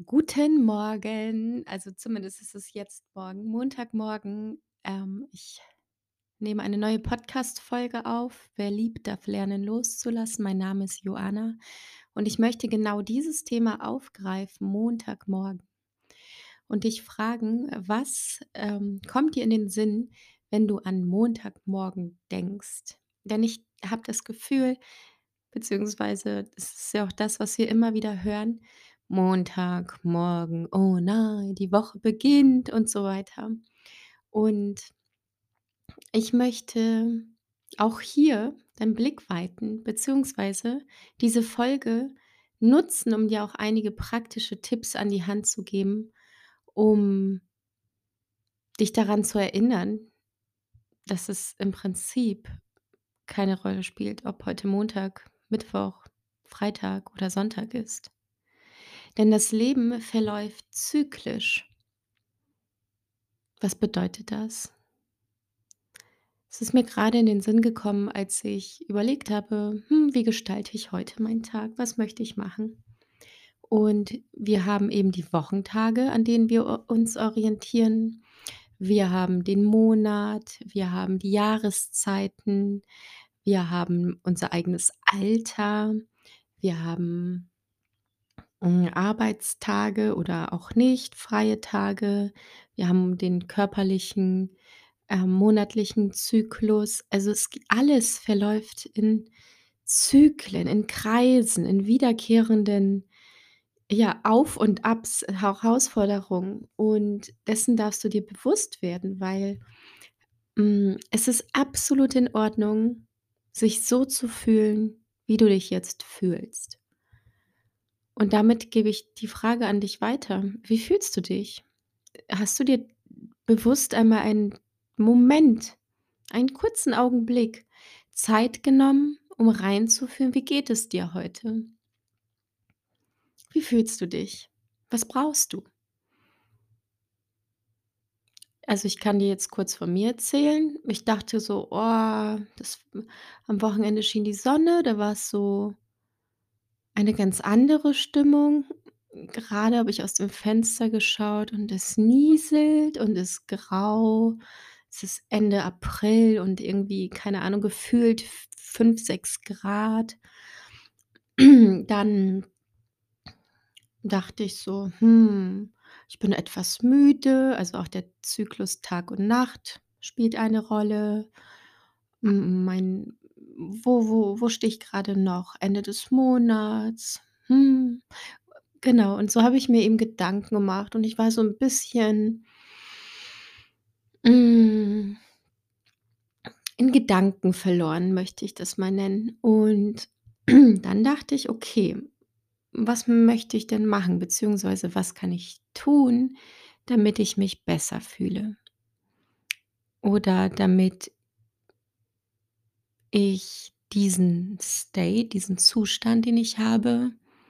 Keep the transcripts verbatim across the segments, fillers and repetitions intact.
Guten Morgen. Also, zumindest ist es jetzt Morgen, Montagmorgen. Ähm, ich nehme eine neue Podcast-Folge auf. Wer liebt, darf lernen loszulassen. Mein Name ist Joanna und ich möchte genau dieses Thema aufgreifen, Montagmorgen, und dich fragen, was, ähm, kommt dir in den Sinn, wenn du an Montagmorgen denkst? Denn ich habe das Gefühl, beziehungsweise es ist ja auch das, was wir immer wieder hören: „Montagmorgen, oh nein, die Woche beginnt“ und so weiter. Und ich möchte auch hier deinen Blick weiten, beziehungsweise diese Folge nutzen, um dir auch einige praktische Tipps an die Hand zu geben, um dich daran zu erinnern, dass es im Prinzip keine Rolle spielt, ob heute Montag, Mittwoch, Freitag oder Sonntag ist. Denn das Leben verläuft zyklisch. Was bedeutet das? Es ist mir gerade in den Sinn gekommen, als ich überlegt habe: „Hm, wie gestalte ich heute meinen Tag? Was möchte ich machen?“ Und wir haben eben die Wochentage, an denen wir u uns orientieren. Wir haben den Monat, wir haben die Jahreszeiten, wir haben unser eigenes Alter, wir haben hm, Arbeitstage oder auch nicht, freie Tage. Wir haben den körperlichen, ähm, monatlichen Zyklus. Also, es g alles verläuft in Zyklen, in Kreisen, in wiederkehrenden, ja, Auf und Abs, Herausforderungen. Und dessen darfst du dir bewusst werden, weil, hm, es ist absolut in Ordnung, sich so zu fühlen, wie du dich jetzt fühlst. Und damit gebe ich die Frage an dich weiter. Wie fühlst du dich? Hast du dir bewusst einmal einen Moment, einen kurzen Augenblick Zeit genommen, um reinzufühlen, wie geht es dir heute? Wie fühlst du dich? Was brauchst du? Also, ich kann dir jetzt kurz von mir erzählen. Ich dachte so: „Oh, das am Wochenende schien die Sonne, da war es so eine ganz andere Stimmung. Gerade habe ich aus dem Fenster geschaut und es nieselt und ist grau. Es ist Ende April und irgendwie, keine Ahnung, gefühlt f fünf, sechs Grad. Dann dachte ich so: „Hm, ich bin etwas müde“, also auch der Zyklus Tag und Nacht spielt eine Rolle. Hm, mein wo wo wo stehe ich grade noch? Ende des Monats. Hm, genau, und so habe ich mir eben Gedanken gemacht und ich war so 'n bisschen hm in Gedanken verloren, möchte ich das mal nennen. Und dann dachte ich: „Okay, was möchte ich denn machen, beziehungsweise was kann ich tun, damit ich mich besser fühle?“ Oder damit ich diesen State, diesen Zustand, den ich habe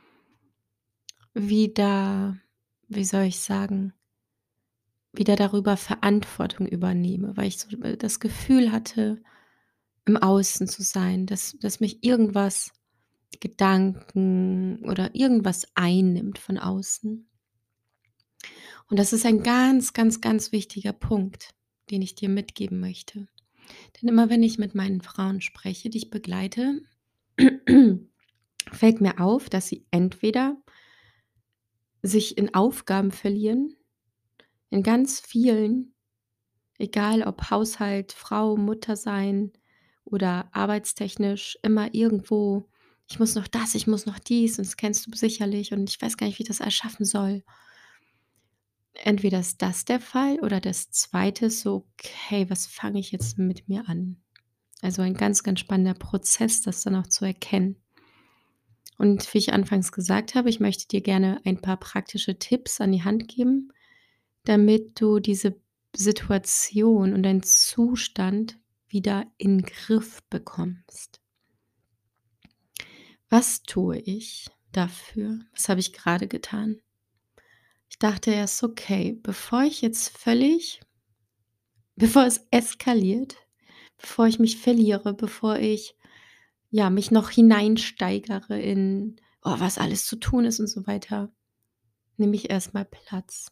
wieder, wie soll ich sagen wieder darüber Verantwortung übernehme, weil ich so, äh, das Gefühl hatte, im Außen zu sein, dass dass mich irgendwas Gedanken oder irgendwas einnimmt von außen. Und das ist ein ganz, ganz, ganz wichtiger Punkt, den ich dir mitgeben möchte. Denn immer wenn ich mit meinen Frauen spreche, die ich begleite, fällt mir auf, dass sie entweder sich in Aufgaben verlieren, in ganz vielen, egal ob Haushalt, Frau, Mutter sein oder arbeitstechnisch immer irgendwo: „Ich muss noch das, ich muss noch dies und das kennst du sicherlich und ich weiß gar nicht, wie ich das alles schaffen soll.“ Entweder ist das der Fall oder das Zweite ist so: „Okay, was fange ich jetzt mit mir an?“ Also, ein ganz, ganz spannender Prozess, das dann auch zu erkennen. Und wie ich anfangs gesagt habe, ich möchte dir gerne ein paar praktische Tipps an die Hand geben, damit du diese Situation und deinen Zustand wieder in Griff bekommst. Was tue ich dafür? Was habe ich grade getan? Ich dachte erst: „Okay, bevor ich jetzt völlig bevor es eskaliert, bevor ich mich verliere, bevor ich, ja, mich noch hineinsteigere in, oh, was alles zu tun ist und so weiter“ nehme ich erst mal Platz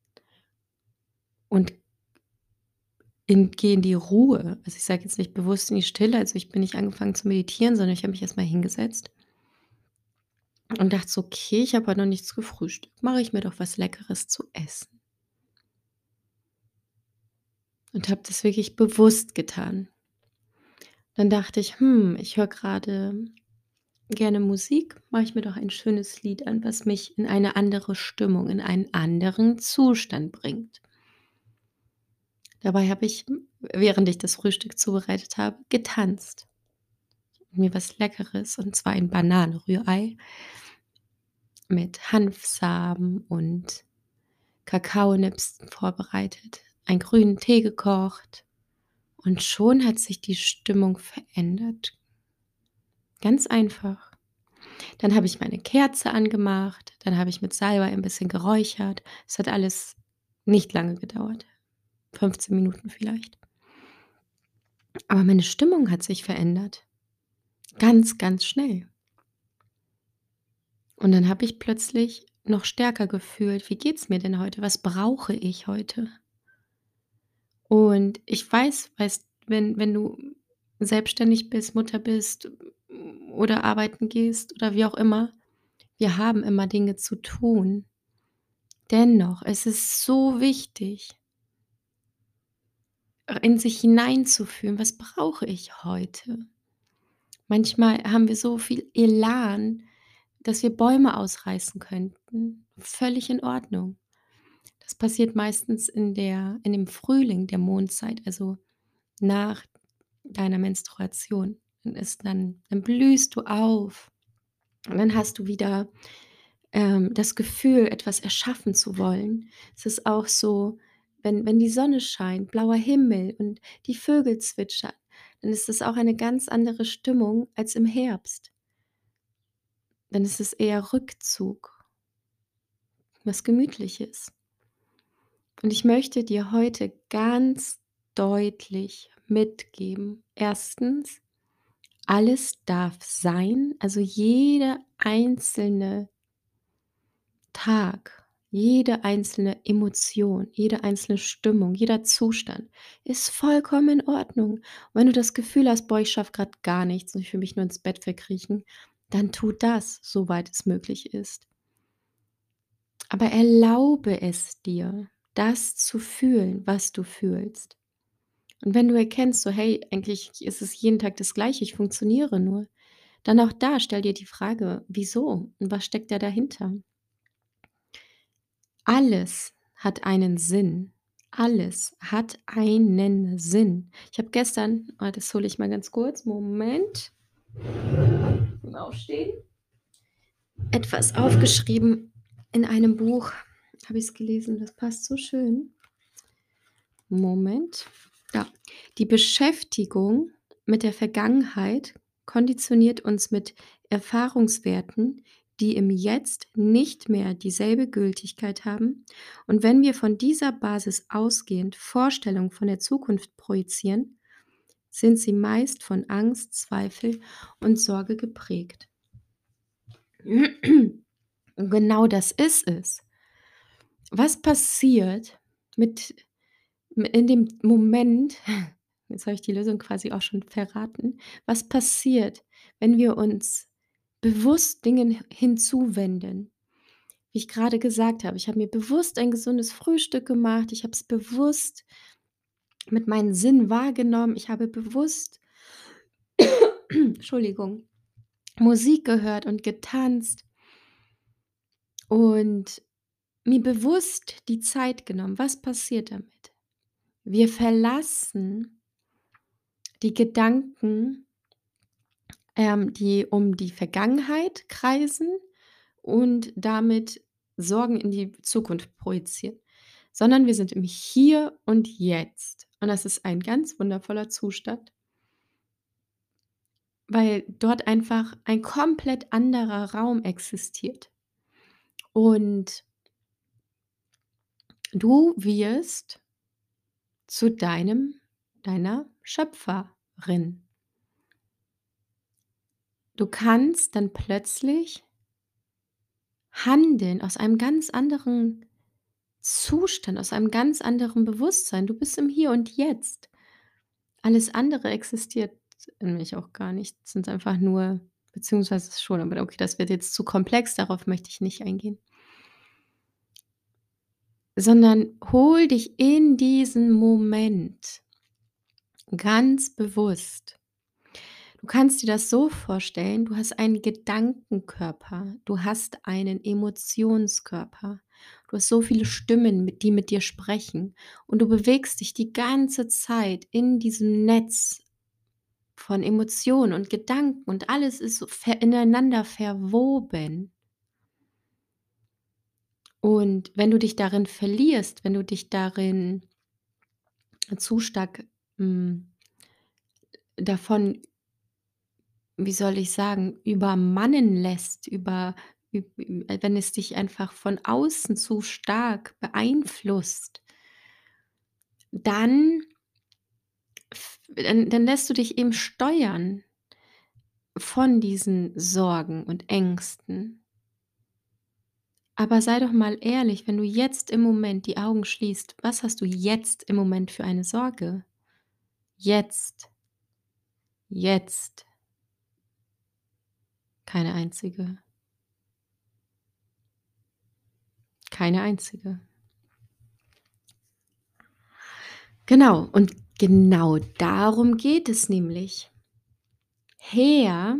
und in gehe in die Ruhe. Also, ich sage jetzt nicht bewusst in die Stille, also, ich bin nicht angefangen zu meditieren, sondern ich habe mich erst mal hingesetzt und dachte so: „Okay, ich habe heute noch nichts gefrühstückt. Mache ich mir doch was Leckeres zu essen." Und habe das wirklich bewusst getan. Dann dachte ich: „Hm, ich höre grade gerne Musik, mache ich mir doch ein schönes Lied an, was mich in eine andere Stimmung, in einen anderen Zustand bringt." Dabei habe ich, hm, während ich das Frühstück zubereitet habe, getanzt. Mir was Leckeres, und zwar ein Bananenrührei mit Hanfsamen und Kakaonibs vorbereitet, einen grünen Tee gekocht und schon hat sich die Stimmung verändert. Ganz einfach. Dann habe ich meine Kerze angemacht, dann habe ich mit Salbei ein bisschen geräuchert. Es hat alles nicht lange gedauert, fünfzehn Minuten vielleicht. Aber meine Stimmung hat sich verändert. Ganz, ganz schnell. Und dann habe ich plötzlich noch stärker gefühlt: „Wie geht's mir denn heute? Was brauche ich heute?" Und ich weiß, weißt wenn wenn du selbstständig bist, Mutter bist oder arbeiten gehst oder wie auch immer, wir haben immer Dinge zu tun. Dennoch, es ist so wichtig äh, in sich hineinzufühlen: „Was brauche ich heute?" Manchmal haben wir so viel Elan, dass wir Bäume ausreißen könnten. Völlig in Ordnung. Das passiert meistens in der in dem Frühling der Mondzeit, also nach deiner Menstruation. Dann ist dann dann blühst du auf und dann hast du wieder, ähm, das Gefühl, etwas erschaffen zu wollen. Es ist auch so, wenn wenn die Sonne scheint, blauer Himmel und die Vögel zwitschern, dann ist es auch eine ganz andere Stimmung als im Herbst. Dann ist es eher Rückzug, was Gemütliches. Und ich möchte dir heute ganz deutlich mitgeben: Erstens, alles darf sein, also jeder einzelne Tag, jede einzelne Emotion, jede einzelne Stimmung, jeder Zustand ist vollkommen in Ordnung. Und wenn du das Gefühl hast: „Boah, ich schaffe grad gar nichts und ich will mich nur ins Bett verkriechen", dann tu das, soweit es möglich ist. Aber erlaube es dir, das zu fühlen, was du fühlst. Und wenn du erkennst, so: „Hey, eigentlich ist es jeden Tag das Gleiche, ich funktioniere nur", dann auch da stell dir die Frage: „Wieso und was steckt da dahinter?" Alles hat einen Sinn. Alles hat einen Sinn. Ich habe gestern oh, das hole ich mal ganz kurz, Moment. Mal aufstehen. Etwas aufgeschrieben in einem Buch habe ich's gelesen, das passt so schön. Moment. Da. Die Beschäftigung mit der Vergangenheit konditioniert uns mit Erfahrungswerten, die im Jetzt nicht mehr dieselbe Gültigkeit haben. Und wenn wir von dieser Basis ausgehend Vorstellungen von der Zukunft projizieren, sind sie meist von Angst, Zweifel und Sorge geprägt. Und genau das ist es. Was passiert mit in dem Moment jetzt habe ich die Lösung quasi auch schon verraten. Was passiert, wenn wir uns bewusst Dingen hinzuwenden? Wie ich grade gesagt habe, ich habe mir bewusst ein gesundes Frühstück gemacht. Ich habe es bewusst mit meinen Sinnen wahrgenommen. Ich habe bewusst Entschuldigung, Musik gehört und getanzt und mir bewusst die Zeit genommen. Was passiert damit? Wir verlassen die Gedanken, ähm, die um die Vergangenheit kreisen und damit Sorgen in die Zukunft projizieren, sondern wir sind im Hier und Jetzt. Und das ist ein ganz wundervoller Zustand weil dort einfach ein komplett anderer Raum existiert. Und du wirst zu deinem deiner Schöpferin. Du kannst dann plötzlich handeln aus einem ganz anderen Zustand, aus einem ganz anderen Bewusstsein. Du bist im Hier und Jetzt. Alles andere existiert nämlich auch gar nicht. Es sind einfach nur beziehungsweise schon, aber okay, das wird jetzt zu komplex, darauf möchte ich nicht eingehen. Sondern hol dich in diesen Moment ganz bewusst. Du kannst dir das so vorstellen, du hast einen Gedankenkörper, du hast einen Emotionskörper. Du hast so viele Stimmen, mit die mit dir sprechen und du bewegst dich die ganze Zeit in diesem Netz von Emotionen und Gedanken und alles ist so ver ineinander verwoben. Und wenn du dich darin verlierst, wenn du dich darin zu stark, hm, davon, wie soll ich sagen, übermannen lässt, über üb äh, wenn es dich einfach von außen zu stark beeinflusst, dann f dann dann lässt du dich eben steuern von diesen Sorgen und Ängsten. Aber sei doch mal ehrlich, wenn du jetzt im Moment die Augen schließt, was hast du jetzt im Moment für eine Sorge? Jetzt, jetzt, keine einzige, keine einzige. Genau, und genau darum geht es nämlich. Her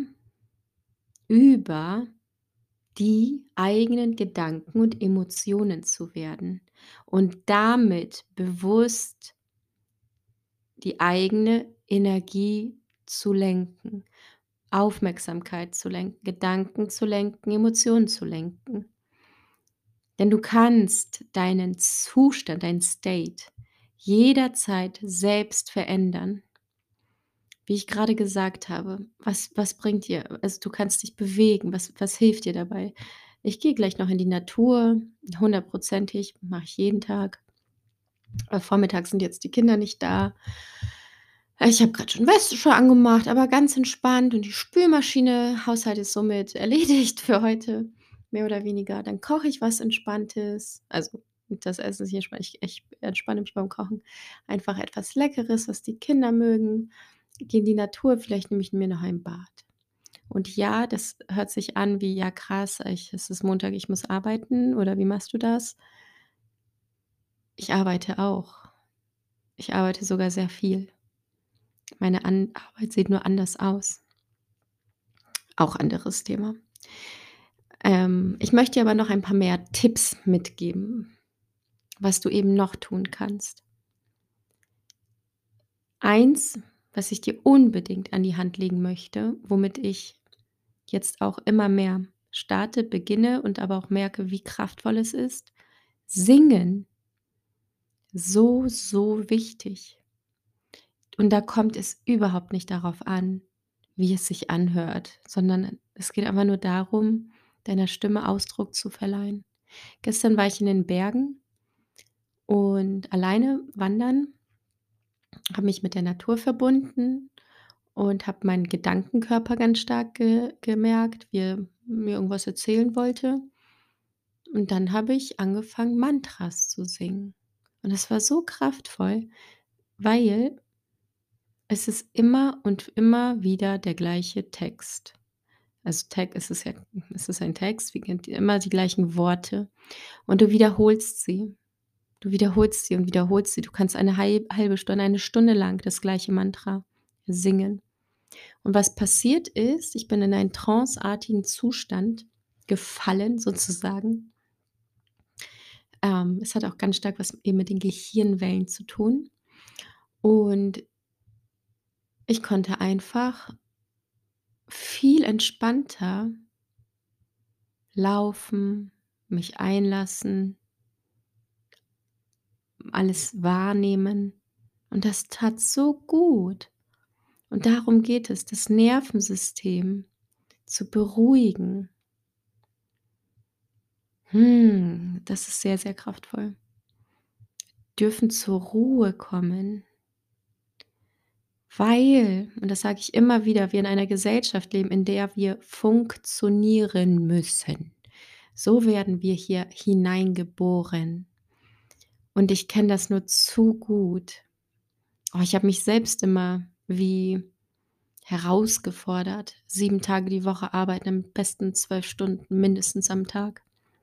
über die eigenen Gedanken und Emotionen zu werden und damit bewusst die eigene Energie zu lenken, Aufmerksamkeit zu lenken, Gedanken zu lenken, Emotionen zu lenken. Denn du kannst deinen Zustand, dein State jederzeit selbst verändern. Wie ich gerade gesagt habe, was was bringt dir also, du kannst dich bewegen, was was hilft dir dabei? Ich gehe gleich noch in die Natur, hundertprozentig, mache ich jeden Tag. Äh, vormittags sind jetzt die Kinder nicht da. Äh, ich habe grad schon Wäsche angemacht, aber ganz entspannt und die Spülmaschine Haushalt ist somit erledigt für heute, mehr oder weniger. Dann koche ich was Entspanntes. Also, das Essen ist nicht entspannt. Ich ich entspanne mich beim Kochen. Einfach etwas Leckeres, was die Kinder mögen. Gehe in die Natur, vielleicht nehme ich mir noch ein Bad. Und ja, das hört sich an wie: „Ja krass, ich es ist Montag, ich muss arbeiten“, oder wie machst du das? Ich arbeite auch. Ich arbeite sogar sehr viel. Meine An Arbeit sieht nur anders aus. Auch anderes Thema. Ähm, ich möchte dir aber noch ein paar mehr Tipps mitgeben, was du eben noch tun kannst. Eins, was ich dir unbedingt an die Hand legen möchte, womit ich jetzt auch immer mehr starte, beginne und aber auch merke, wie kraftvoll es ist. Singen, so, so wichtig. Und da kommt es überhaupt nicht darauf an, wie es sich anhört, sondern es geht einfach nur darum, deiner Stimme Ausdruck zu verleihen. Gestern war ich in den Bergen und alleine wandern, habe mich mit der Natur verbunden und habe meinen Gedankenkörper ganz stark ge gemerkt, wie er mir irgendwas erzählen wollte. Und dann habe ich angefangen, Mantras zu singen. Und das war so kraftvoll, weil es ist immer und immer wieder der gleiche Text. Also, Teg es ist ja es ist ein Text, wie kennt ihr immer die gleichen Worte und du wiederholst sie. Du wiederholst sie und wiederholst sie. Du kannst eine hal halbe Stunde, eine Stunde lang das gleiche Mantra singen. Und was passiert ist, ich bin in einen tranceartigen Zustand gefallen sozusagen. Ähm, es hat auch ganz stark was eben mit den Gehirnwellen zu tun. Und ich konnte einfach viel entspannter laufen, mich einlassen, alles wahrnehmen. Und das tat so gut. Und darum geht es, das Nervensystem zu beruhigen. Hm, das ist sehr, sehr kraftvoll. Dürfen zur Ruhe kommen, weil, und das sage ich immer wieder, wir in einer Gesellschaft leben, in der wir funktionieren müssen. So werden wir hier hineingeboren. Und ich kenne das nur zu gut. Oh, ich habe mich selbst immer wie herausgefordert. sieben Tage die Woche arbeiten, am besten zwölf Stunden mindestens am Tag.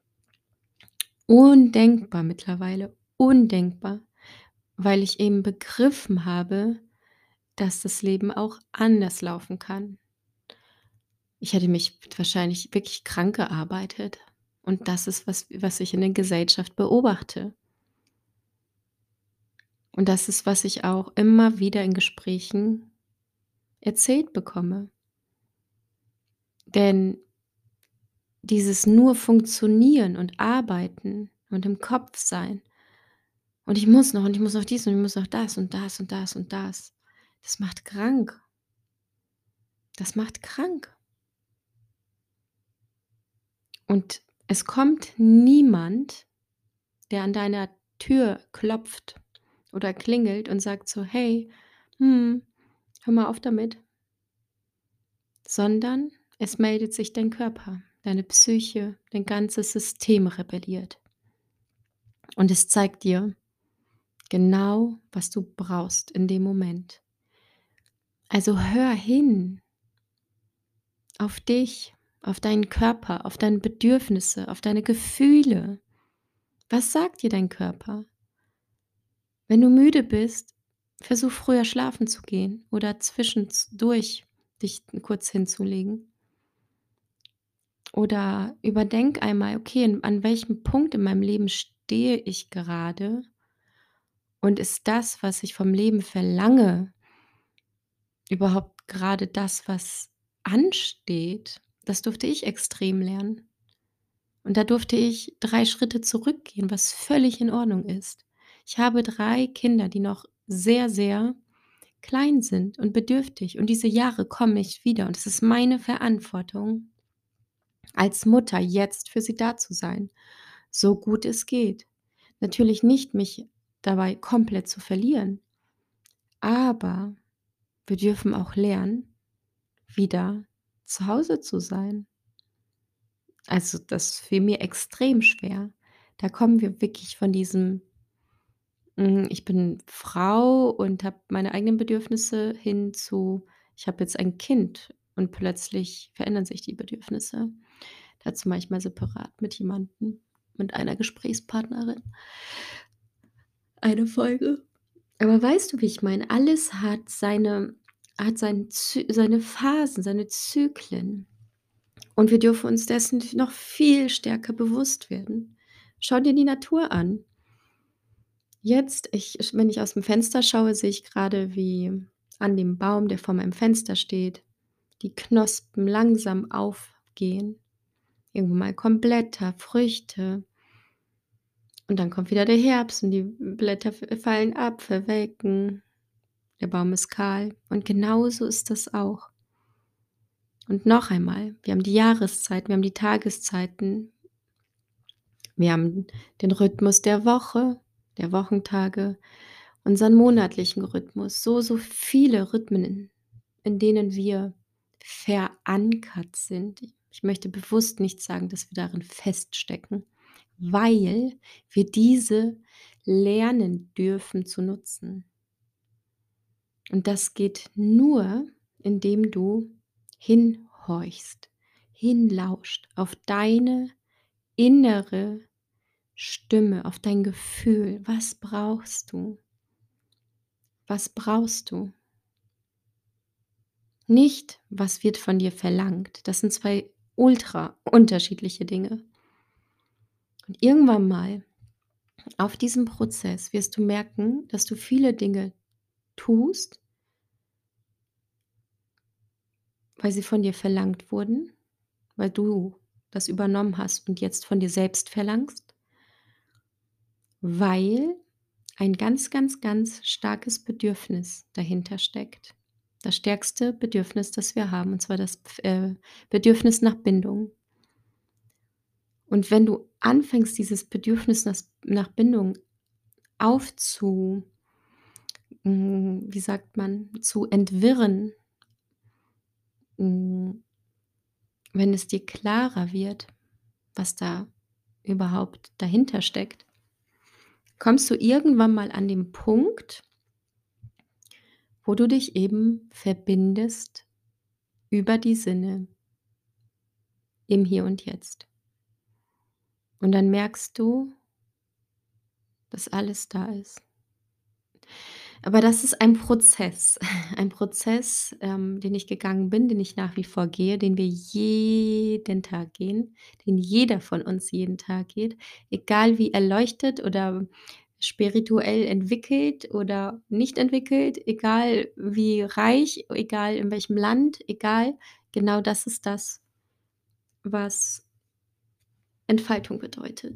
Undenkbar mittlerweile, undenkbar, weil ich eben begriffen habe, dass das Leben auch anders laufen kann. Ich hätte mich wahrscheinlich wirklich krank gearbeitet. Und das ist was was ich in der Gesellschaft beobachte. Und das ist, was ich auch immer wieder in Gesprächen erzählt bekomme. Denn dieses nur Funktionieren und Arbeiten und im Kopf sein und ich muss noch und ich muss noch dies und ich muss noch das und das und das und das. Das macht krank. Das macht krank. Und es kommt niemand, der an deiner Tür klopft oder klingelt und sagt so: „Hey, hm, hör mal auf damit.“ Sondern es meldet sich dein Körper, deine Psyche, dein ganzes System rebelliert. Und es zeigt dir genau, was du brauchst in dem Moment. Also hör hin auf dich, auf deinen Körper, auf deine Bedürfnisse, auf deine Gefühle. Was sagt dir dein Körper? Wenn du müde bist, versuch früher schlafen zu gehen oder zwischendurch dich kurz hinzulegen. Oder überdenk einmal: „Okay, in an welchem Punkt in meinem Leben stehe ich gerade und ist das, was ich vom Leben verlange, überhaupt gerade das, was ansteht?“ Das durfte ich extrem lernen. Und da durfte ich drei Schritte zurückgehen, was völlig in Ordnung ist. Ich habe drei Kinder, die noch sehr, sehr klein sind und bedürftig und diese Jahre kommen nicht wieder und es ist meine Verantwortung als Mutter jetzt für sie da zu sein, so gut es geht. Natürlich nicht mich dabei komplett zu verlieren, aber wir dürfen auch lernen, wieder zu Hause zu sein. Also, das fiel mir extrem schwer. Da kommen wir wirklich von diesem, hm, ich bin Frau und habe meine eigenen Bedürfnisse hin zu, ich habe jetzt ein Kind und plötzlich verändern sich die Bedürfnisse. Dazu mache ich mal separat mit jemandem, mit einer Gesprächspartnerin eine Folge. Aber weißt du, wie ich meine? Alles hat seine hat sein Zy seine Phasen, seine Zyklen. Und wir dürfen uns dessen noch viel stärker bewusst werden. Schau dir die Natur an. Jetzt, ich wenn ich aus dem Fenster schaue, sehe ich gerade, wie an dem Baum, der vor meinem Fenster steht, die Knospen langsam aufgehen. Irgendwann mal kommen Blätter, Früchte und dann kommt wieder der Herbst und die Blätter f fallen ab, verwelken. Der Baum ist kahl und genauso ist das auch. Und noch einmal, wir haben die Jahreszeiten, wir haben die Tageszeiten, wir haben den Rhythmus der Woche, der Wochentage, unseren monatlichen Rhythmus, so, so viele Rhythmen, in in denen wir verankert sind. Ich möchte bewusst nicht sagen, dass wir darin feststecken, weil wir diese lernen dürfen zu nutzen. Und das geht nur, indem du hinhorchst, hinlauscht auf deine innere Stimme, auf dein Gefühl. Was brauchst du? Was brauchst du? Nicht, was wird von dir verlangt. Das sind zwei ultra unterschiedliche Dinge. Und irgendwann mal auf diesem Prozess wirst du merken, dass du viele Dinge tust, weil sie von dir verlangt wurden, weil du das übernommen hast und jetzt von dir selbst verlangst, weil ein ganz, ganz, ganz starkes Bedürfnis dahinter steckt. Das stärkste Bedürfnis, das wir haben, und zwar das äh, Bedürfnis nach Bindung. Und wenn du anfängst, dieses Bedürfnis nas nach Bindung aufzu hm, wie sagt man, zu entwirren, hm, wenn es dir klarer wird, was da überhaupt dahinter steckt, kommst du irgendwann mal an den Punkt, wo du dich eben verbindest über die Sinne im Hier und Jetzt. Und dann merkst du, dass alles da ist. Aber das ist ein Prozess. Ein Prozess, ähm, den ich gegangen bin, den ich nach wie vor gehe, den wir jeden Tag gehen, den jeder von uns jeden Tag geht, egal wie erleuchtet oder spirituell entwickelt oder nicht entwickelt, egal wie reich, egal in welchem Land, egal. Genau das ist das, was Entfaltung bedeutet.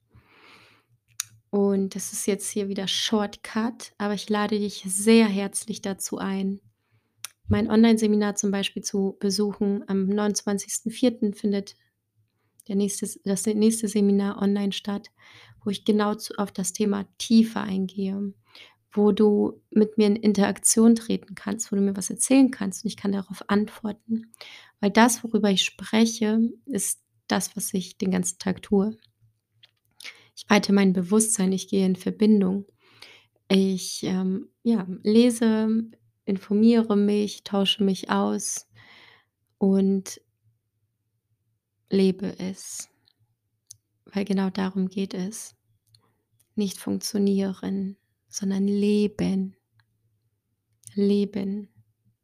Und das ist jetzt hier wieder Shortcut, aber ich lade dich sehr herzlich dazu ein, mein Onlineseminar zum Beispiel zu besuchen. Am neunundzwanzigsten Vierten findet der nächste das nächste Seminar online statt, wo ich genau zu auf das Thema Tiefe eingehe, wo du mit mir in Interaktion treten kannst, wo du mir was erzählen kannst und ich kann darauf antworten. Weil das, worüber ich spreche, ist das, was ich den ganzen Tag tue. Ich weite mein Bewusstsein, ich gehe in Verbindung. Ich, ähm, ja, lese, informiere mich, tausche mich aus und lebe es, weil genau darum geht es. Nicht funktionieren, sondern leben, leben.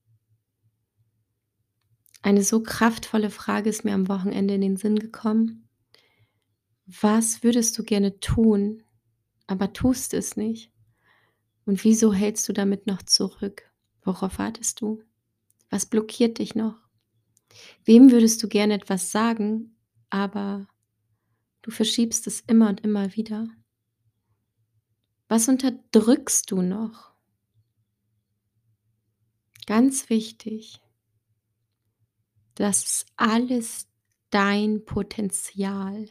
Eine so kraftvolle Frage ist mir am Wochenende in den Sinn gekommen. Was würdest du gerne tun, aber tust es nicht? Und wieso hältst du damit noch zurück? Worauf wartest du? Was blockiert dich noch? Wem würdest du gerne etwas sagen, aber du verschiebst es immer und immer wieder? Was unterdrückst du noch? Ganz wichtig, das ist alles dein Potenzial.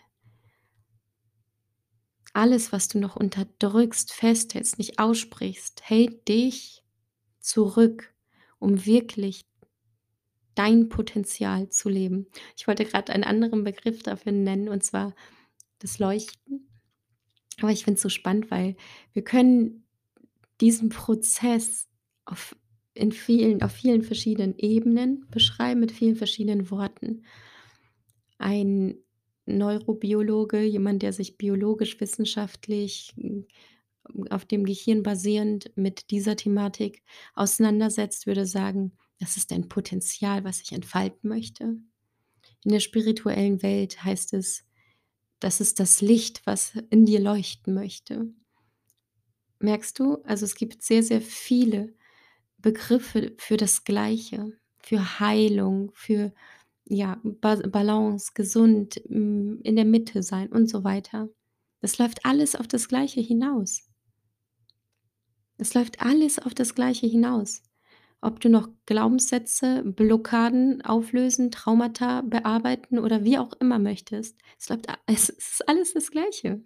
Alles, was du noch unterdrückst, festhältst, nicht aussprichst, hält dich zurück, um wirklich dein Potenzial zu leben. Ich wollte gerade einen anderen Begriff dafür nennen, und zwar das Leuchten. Aber ich finde es so spannend, weil wir können diesen Prozess auf in vielen auf vielen verschiedenen Ebenen beschreiben, mit vielen verschiedenen Worten. Ein Neurobiologe, jemand, der sich biologisch wissenschaftlich, hm, auf dem Gehirn basierend mit dieser Thematik auseinandersetzt, würde sagen, das ist ein Potenzial, was ich entfalten möchte. In der spirituellen Welt heißt es, das ist das Licht, was in dir leuchten möchte. Merkst du? Also, es gibt sehr, sehr viele Begriffe für das Gleiche, für Heilung, für, ja, Ba Balance, gesund, hm, in der Mitte sein und so weiter. Das läuft alles auf das Gleiche hinaus. Es läuft alles auf das Gleiche hinaus. Ob du noch Glaubenssätze, Blockaden auflösen, Traumata bearbeiten oder wie auch immer möchtest. Es läuft a es ist alles das Gleiche.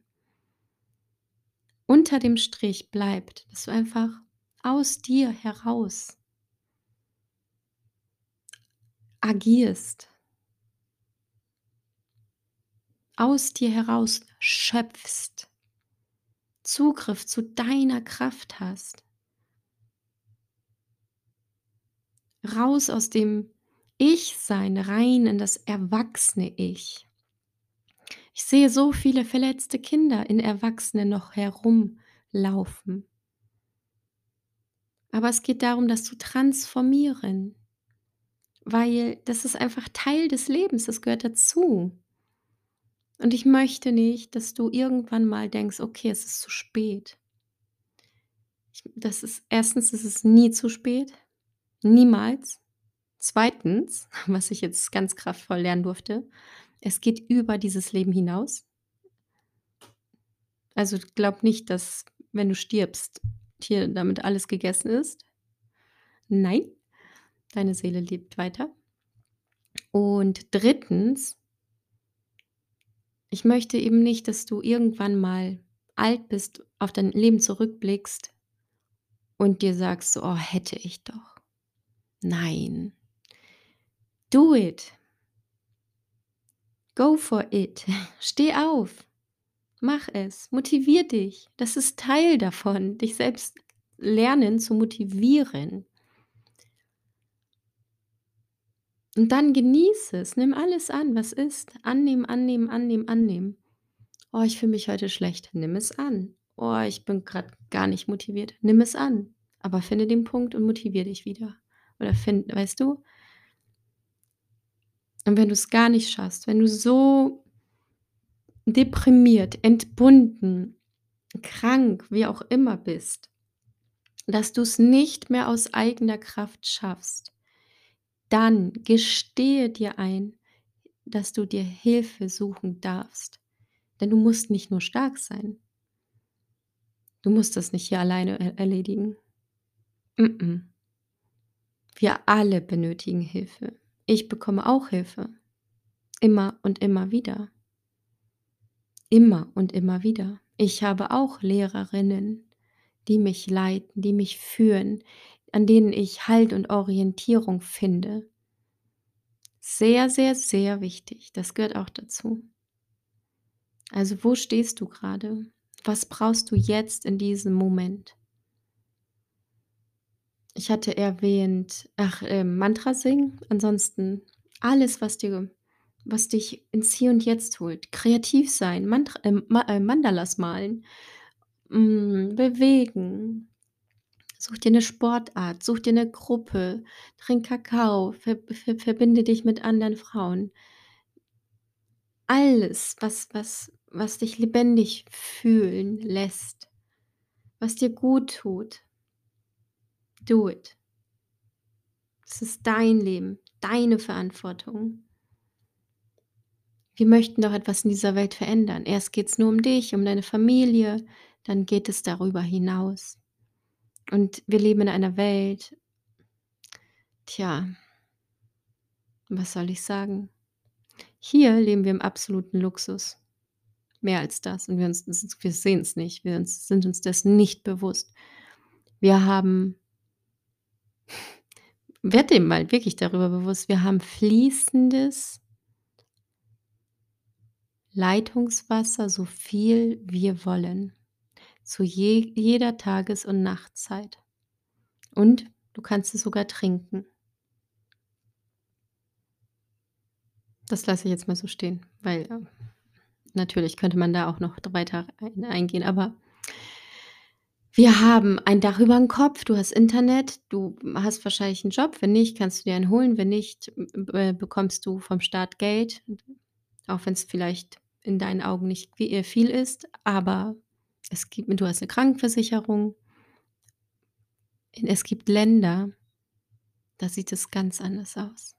Unter dem Strich bleibt, dass du einfach aus dir heraus agierst, aus dir heraus schöpfst, Zugriff zu deiner Kraft hast, raus aus dem Ich-Sein, rein in das erwachsene Ich. Ich sehe so viele verletzte Kinder in Erwachsenen noch herumlaufen. Aber es geht darum, das zu transformieren, weil das ist einfach Teil des Lebens, das gehört dazu. Und ich möchte nicht, dass du irgendwann mal denkst: „Okay, es ist zu spät.“ Ich das ist erstens ist es nie zu spät, niemals. Zweitens, was ich jetzt ganz kraftvoll lernen durfte, es geht über dieses Leben hinaus. Also, glaube nicht, dass, wenn du stirbst, hier damit alles gegessen ist. Nein, deine Seele lebt weiter. Und drittens, ich möchte eben nicht, dass du irgendwann mal alt bist, auf dein Leben zurückblickst und dir sagst so: „Oh, hätte ich doch.“ Nein, do it. Go for it. Steh auf, mach es, motivier dich. Das ist Teil davon, dich selbst lernen zu motivieren. Und dann genieße es. Nimm alles an, was ist. Annehmen, annehmen, annehmen, annehmen. „Oh, ich fühle mich heute schlecht.“ Nimm es an. „Oh, ich bin grad gar nicht motiviert.“ Nimm es an, aber finde den Punkt und motiviere dich wieder. Oder find weißt du? Und wenn du's gar nicht schaffst, wenn du so deprimiert, entbunden, krank, wie auch immer bist, dass du's nicht mehr aus eigener Kraft schaffst, dann gestehe dir ein, dass du dir Hilfe suchen darfst. Denn du musst nicht nur stark sein. Du musst das nicht hier alleine er erledigen. Mm. Wir alle benötigen Hilfe. Ich bekomme auch Hilfe. Immer und immer wieder. Immer und immer wieder. Ich habe auch Lehrerinnen, die mich leiten, die mich führen, an denen ich Halt und Orientierung finde. Sehr, sehr, sehr wichtig. Das gehört auch dazu. Also, wo stehst du grade? Was brauchst du jetzt in diesem Moment? Ich hatte erwähnt ach, ähm, Mantra singen, ansonsten alles, was dir was dich ins Hier und Jetzt holt. Kreativ sein, Mantr ähm, Ma äh, Mandalas malen, hm, bewegen. Such dir 'ne Sportart, such dir 'ne Gruppe, trink Kakao, ver ver verbinde dich mit anderen Frauen. Alles, was was was dich lebendig fühlen lässt, was dir guttut. Do it. Es ist dein Leben, deine Verantwortung. Wir möchten doch etwas in dieser Welt verändern. Erst geht's nur um dich, um deine Familie, dann geht es darüber hinaus. Und wir leben in einer Welt tja was soll ich sagen? Hier leben wir im absoluten Luxus. Mehr als das und wir uns s wir sehen's nicht. Wir uns sind uns dessen nicht bewusst. Wir haben werd dir mal wirklich darüber bewusst, wir haben fließendes Leitungswasser, so viel wir wollen, zu je jeder Tages und Nachtzeit. Und du kannst es sogar trinken. Das lasse ich jetzt mal so stehen, weil, ähm, natürlich könnte man da auch noch d weiter ein eingehen, aber wir haben ein Dach übern Kopf, du hast Internet, du hast wahrscheinlich 'n Job. Wenn nicht, kannst du dir einen holen. Wenn nicht, m äh, bekommst du vom Staat Geld, auch wenn's vielleicht in deinen Augen nicht vi äh, viel ist, aber es gibt du hast 'ne Krankenversicherung. Es gibt Länder da sieht es ganz anders aus.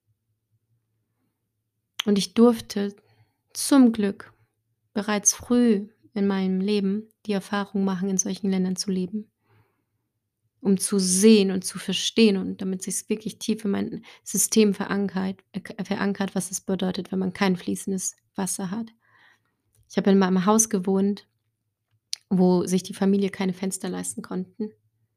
Und ich durfte zum Glück bereits früh in meinem Leben die Erfahrung machen, in solchen Ländern zu leben. Um zu sehen und zu verstehen und damit sich's wirklich tief in mein System verankert äh, k verankert, was es bedeutet, wenn man kein fließendes Wasser hat. Ich habe in meinem Haus gewohnt, wo sich die Familie keine Fenster leisten konnten.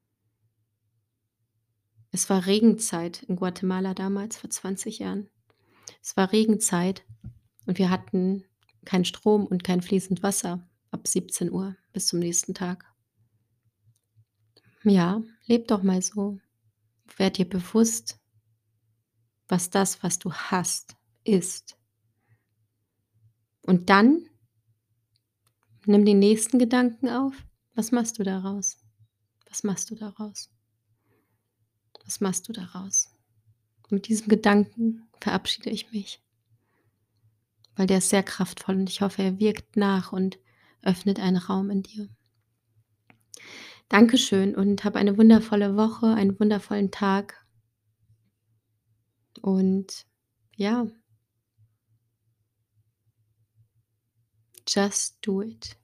Es war Regenzeit in Guatemala damals vor zwanzig Jahren. Es war Regenzeit und wir hatten keinen Strom und kein fließend Wasser ab siebzehn Uhr bis zum nächsten Tag. Ja, lebe doch mal so. Werd dir bewusst was das, was du hast, ist. Und dann nimm den nächsten Gedanken auf. Was machst du daraus? Was machst du daraus? Was machst du daraus? Mit diesem Gedanken verabschiede ich mich. Weil der ist sehr kraftvoll und ich hoffe, er wirkt nach und öffnet einen Raum in dir. Dankeschön und hab eine wundervolle Woche, einen wundervollen Tag. Und ja. Just do it.